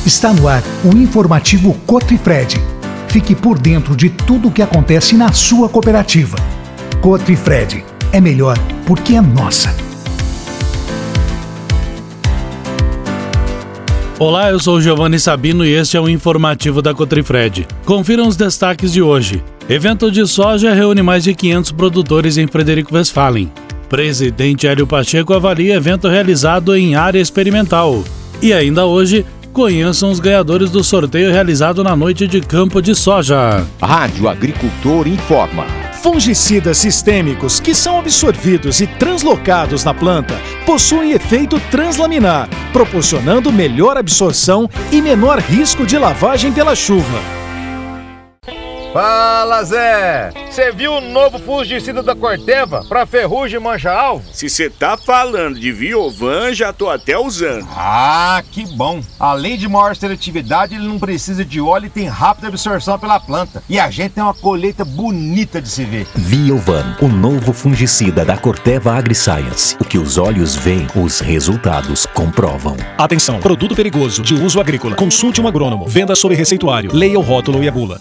Está no ar o informativo Cotrifred. Fique por dentro de tudo o que acontece na sua cooperativa. Cotrifred é melhor porque é nossa. Olá, eu sou o Giovanni Sabino e este é o informativo da Cotrifred. Confiram os destaques de hoje. Evento de soja reúne mais de 500 produtores em Frederico Westphalen. Presidente Hélio Pacheco avalia evento realizado em área experimental. E ainda hoje, conheçam os ganhadores do sorteio realizado na noite de campo de soja. Rádio Agricultor informa. Fungicidas sistêmicos que são absorvidos e translocados na planta possuem efeito translaminar, proporcionando melhor absorção e menor risco de lavagem pela chuva. Fala, Zé! Você viu o novo fungicida da Corteva para ferrugem e mancha-alvo? Se você tá falando de Viovan, já tô até usando. Ah, que bom! Além de maior seletividade, ele não precisa de óleo e tem rápida absorção pela planta. E a gente tem uma colheita bonita de se ver. Viovan, o novo fungicida da Corteva AgriScience. O que os olhos veem, os resultados comprovam. Atenção, produto perigoso de uso agrícola. Consulte um agrônomo. Venda sob receituário. Leia o rótulo e a bula.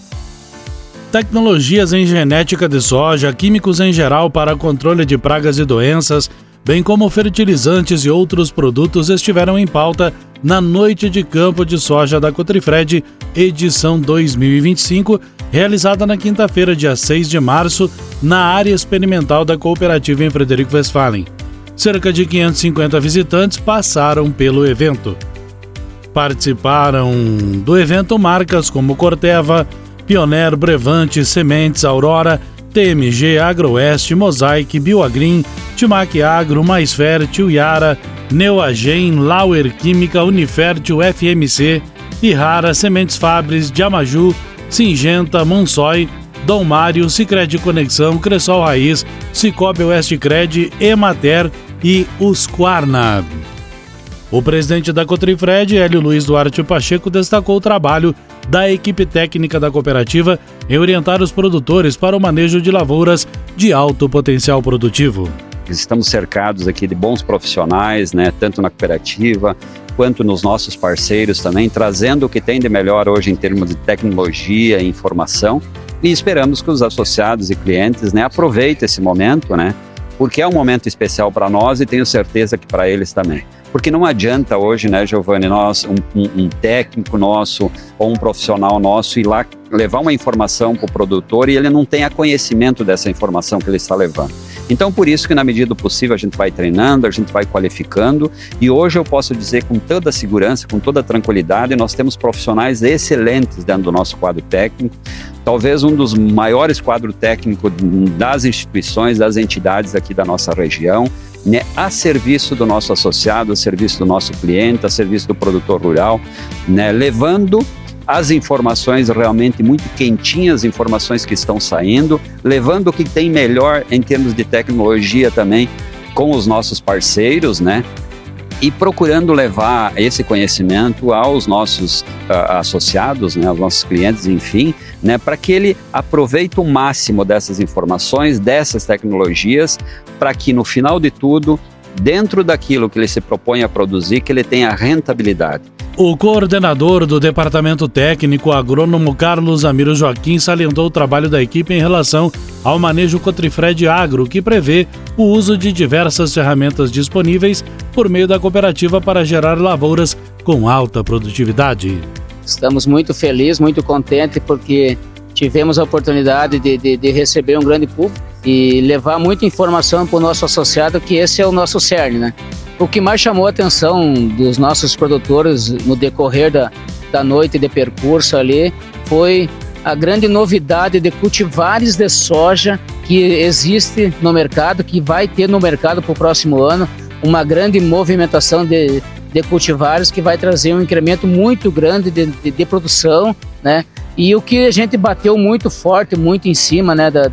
Tecnologias em genética de soja, químicos em geral para controle de pragas e doenças, bem como fertilizantes e outros produtos estiveram em pauta na Noite de Campo de Soja da Cotrifred, edição 2025, realizada na quinta-feira, dia 6 de março, na área experimental da cooperativa em Frederico Westphalen. Cerca de 550 visitantes passaram pelo evento. Participaram do evento marcas como Corteva, Pioneer, Brevante, Sementes, Aurora, TMG, Agroeste, Mosaic, Bioagrim, Timac Agro, Mais Fértil, Yara, Neoagen, Lauer Química, Unifértil, FMC, Irrara, Sementes Fabris, Diamaju, Singenta, Monsói, Dom Mário, Sicredi Conexão, Cressol Raiz, Cicobi Oestcred, Emater e Husqvarna. O presidente da Cotrifred, Hélio Luiz Duarte Pacheco, destacou o trabalho da equipe técnica da cooperativa em orientar os produtores para o manejo de lavouras de alto potencial produtivo. Estamos cercados aqui de bons profissionais, tanto na cooperativa quanto nos nossos parceiros também, trazendo o que tem de melhor hoje em termos de tecnologia e informação, e esperamos que os associados e clientes aproveitem esse momento, porque é um momento especial para nós e tenho certeza que para eles também. Porque não adianta hoje, Giovanni, um técnico nosso ou um profissional nosso ir lá levar uma informação para o produtor e ele não tenha conhecimento dessa informação que ele está levando. Então, por isso que na medida do possível a gente vai treinando, a gente vai qualificando e hoje eu posso dizer com toda a segurança, com toda a tranquilidade, nós temos profissionais excelentes dentro do nosso quadro técnico, talvez um dos maiores quadros técnicos das instituições, das entidades aqui da nossa região, a serviço do nosso associado, a serviço do nosso cliente, a serviço do produtor rural, levando as informações realmente muito quentinhas, informações que estão saindo, levando o que tem melhor em termos de tecnologia também com os nossos parceiros, e procurando levar esse conhecimento aos nossos associados, aos nossos clientes, enfim, para que ele aproveite o máximo dessas informações, dessas tecnologias, para que no final de tudo, dentro daquilo que ele se propõe a produzir, que ele tenha rentabilidade. O coordenador do Departamento Técnico Agrônomo Carlos Amiro Joaquim salientou o trabalho da equipe em relação ao manejo Cotrifred Agro, que prevê o uso de diversas ferramentas disponíveis por meio da cooperativa para gerar lavouras com alta produtividade. Estamos muito felizes, muito contentes, porque tivemos a oportunidade de receber um grande público e levar muita informação para o nosso associado, que esse é o nosso cerne, O que mais chamou a atenção dos nossos produtores no decorrer da noite de percurso ali foi a grande novidade de cultivares de soja que existe no mercado, que vai ter no mercado para o próximo ano, uma grande movimentação de cultivares que vai trazer um incremento muito grande de produção, E o que a gente bateu muito forte, muito em cima,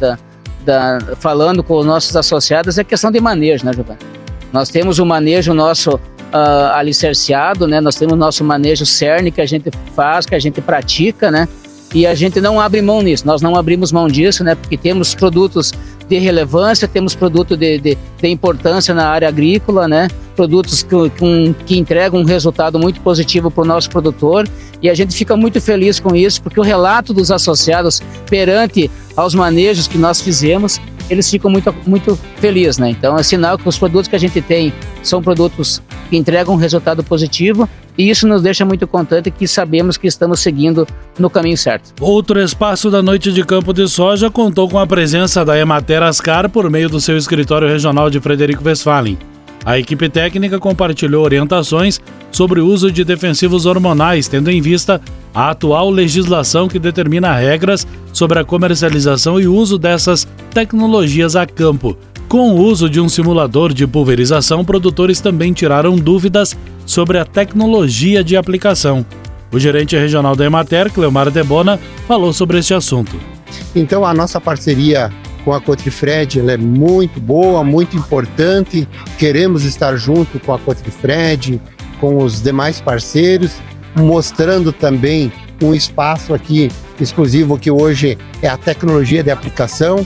falando com os nossos associados, é a questão de manejo, Giovanni? Nós temos o manejo nosso alicerciado, Nós temos o nosso manejo cerne que a gente faz, que a gente pratica, E a gente não abre mão nisso, nós não abrimos mão disso, Porque temos produtos de relevância, temos produto de importância na área agrícola, né? Produtos que entregam um resultado muito positivo para o nosso produtor, e a gente fica muito feliz com isso, porque o relato dos associados perante aos manejos que nós fizemos, eles ficam muito felizes, né? Então é sinal que os produtos que a gente tem são produtos que entregam um resultado positivo, e isso nos deixa muito contente, que sabemos que estamos seguindo no caminho certo. Outro espaço da Noite de Campo de Soja contou com a presença da Emater Ascar por meio do seu escritório regional de Frederico Westphalen. A equipe técnica compartilhou orientações sobre o uso de defensivos hormonais, tendo em vista a atual legislação que determina regras sobre a comercialização e uso dessas tecnologias a campo. Com o uso de um simulador de pulverização, produtores também tiraram dúvidas sobre a tecnologia de aplicação. O gerente regional da Emater, Cleomar Debona, falou sobre este assunto. Então a nossa parceria com a Cotrifred, ela é muito boa, muito importante. Queremos estar junto com a Cotrifred, com os demais parceiros, mostrando também um espaço aqui exclusivo que hoje é a tecnologia de aplicação,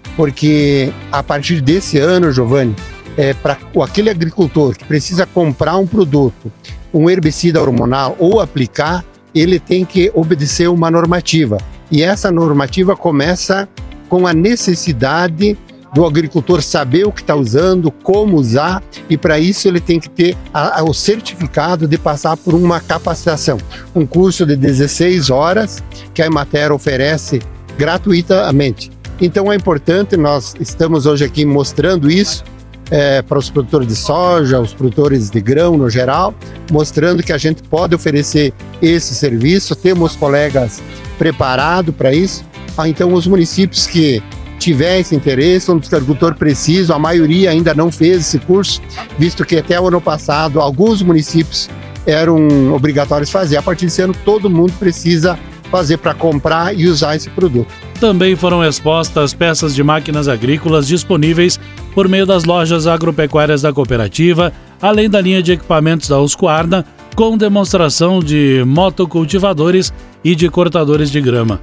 porque a partir desse ano, Giovanni, para aquele agricultor que precisa comprar um produto, um herbicida hormonal ou aplicar, ele tem que obedecer uma normativa. E essa normativa começa com a necessidade do agricultor saber o que está usando, como usar, e para isso ele tem que ter o certificado de passar por uma capacitação. Um curso de 16 horas que a Emater oferece gratuitamente. Então é importante, nós estamos hoje aqui mostrando isso para os produtores de soja, os produtores de grão no geral, mostrando que a gente pode oferecer esse serviço, temos colegas preparados para isso. Então os municípios que tiver esse interesse, onde o agricultor precisa, a maioria ainda não fez esse curso, visto que até o ano passado alguns municípios eram obrigatórios fazer. A partir desse ano todo mundo precisa fazer para comprar e usar esse produto. Também foram expostas peças de máquinas agrícolas disponíveis por meio das lojas agropecuárias da cooperativa, além da linha de equipamentos da Husqvarna, com demonstração de motocultivadores e de cortadores de grama.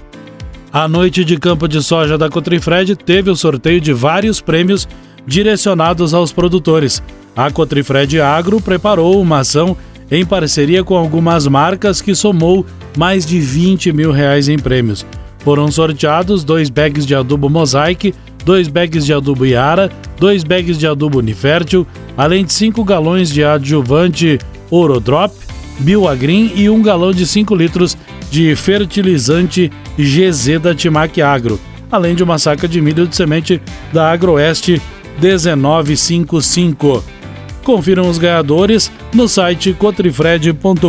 A Noite de Campo de Soja da Cotrifred teve o sorteio de vários prêmios direcionados aos produtores. A Cotrifred Agro preparou uma ação em parceria com algumas marcas que somou mais de R$20 mil em prêmios. Foram sorteados 2 bags de adubo Mosaic, 2 bags de adubo Iara, 2 bags de adubo Unifértil, além de 5 galões de adjuvante Orodrop, Bioagrin e 1 galão de 5 litros de fertilizante GZ da Timac Agro, além de uma saca de milho de semente da Agroeste 1955. Confiram os ganhadores no site cotrifred.com.br.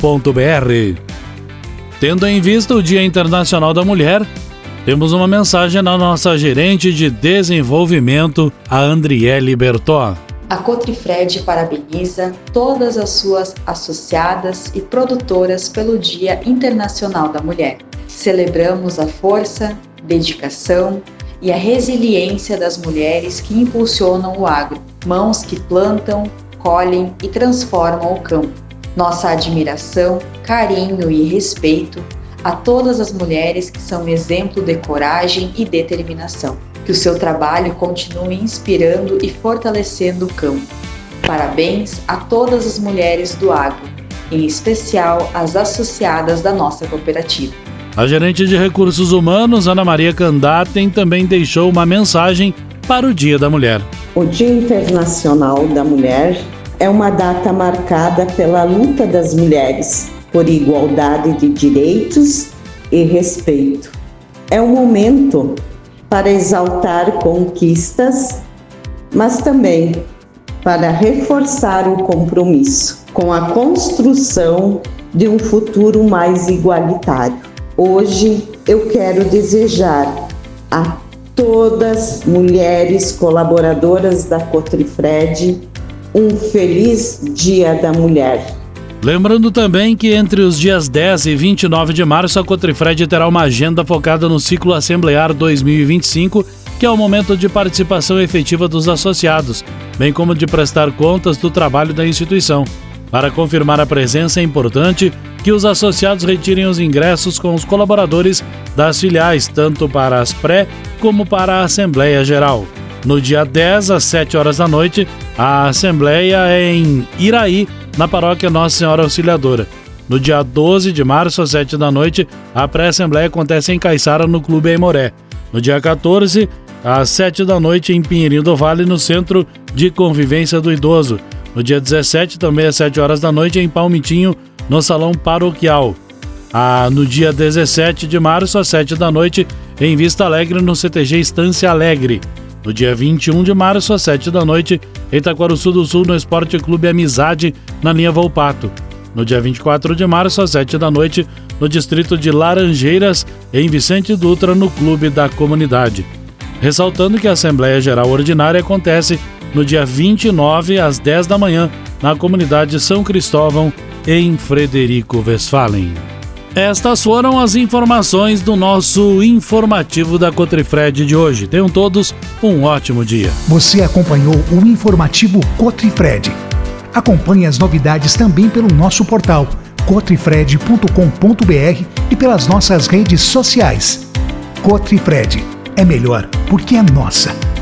Tendo em vista o Dia Internacional da Mulher, temos uma mensagem da nossa gerente de desenvolvimento, a Andriele Bertó. A Cotrifred parabeniza todas as suas associadas e produtoras pelo Dia Internacional da Mulher. Celebramos a força, dedicação e a resiliência das mulheres que impulsionam o agro, mãos que plantam, colhem e transformam o campo. Nossa admiração, carinho e respeito a todas as mulheres que são exemplo de coragem e determinação. Que o seu trabalho continue inspirando e fortalecendo o campo. Parabéns a todas as mulheres do agro, em especial as associadas da nossa cooperativa. A gerente de Recursos Humanos, Ana Maria Candaten, também deixou uma mensagem para o Dia da Mulher. O Dia Internacional da Mulher é uma data marcada pela luta das mulheres por igualdade de direitos e respeito. É um momento para exaltar conquistas, mas também para reforçar o compromisso com a construção de um futuro mais igualitário. Hoje eu quero desejar a todas mulheres colaboradoras da Cotrifred um feliz Dia da Mulher. Lembrando também que entre os dias 10 e 29 de março, a Cotrifred terá uma agenda focada no ciclo Assemblear 2025, que é o momento de participação efetiva dos associados, bem como de prestar contas do trabalho da instituição. Para confirmar a presença é importante que os associados retirem os ingressos com os colaboradores das filiais, tanto para as pré como para a Assembleia Geral. No dia 10, às 7 horas da noite, a Assembleia é em Iraí, na paróquia Nossa Senhora Auxiliadora. No dia 12 de março, às 7 da noite, a pré-assembleia acontece em Caiçara, no Clube Aimoré. No dia 14, às 7 da noite, em Pinheirinho do Vale, no Centro de Convivência do Idoso. No dia 17, também às 7 horas da noite, em Palmitinho, no Salão Paroquial. No dia 17 de março, às 7 da noite, em Vista Alegre, no CTG Estância Alegre. No dia 21 de março, às 7 da noite, em Itaquaruçu do Sul, no Esporte Clube Amizade, na linha Volpato. No dia 24 de março, às 7 da noite, no distrito de Laranjeiras, em Vicente Dutra, no Clube da Comunidade. Ressaltando que a Assembleia Geral Ordinária acontece no dia 29, às 10 da manhã, na comunidade São Cristóvão, em Frederico Westphalen. Estas foram as informações do nosso informativo da Cotrifred de hoje. Tenham todos um ótimo dia. Você acompanhou o informativo Cotrifred. Acompanhe as novidades também pelo nosso portal cotrifred.com.br e pelas nossas redes sociais. Cotrifred é melhor porque é nossa.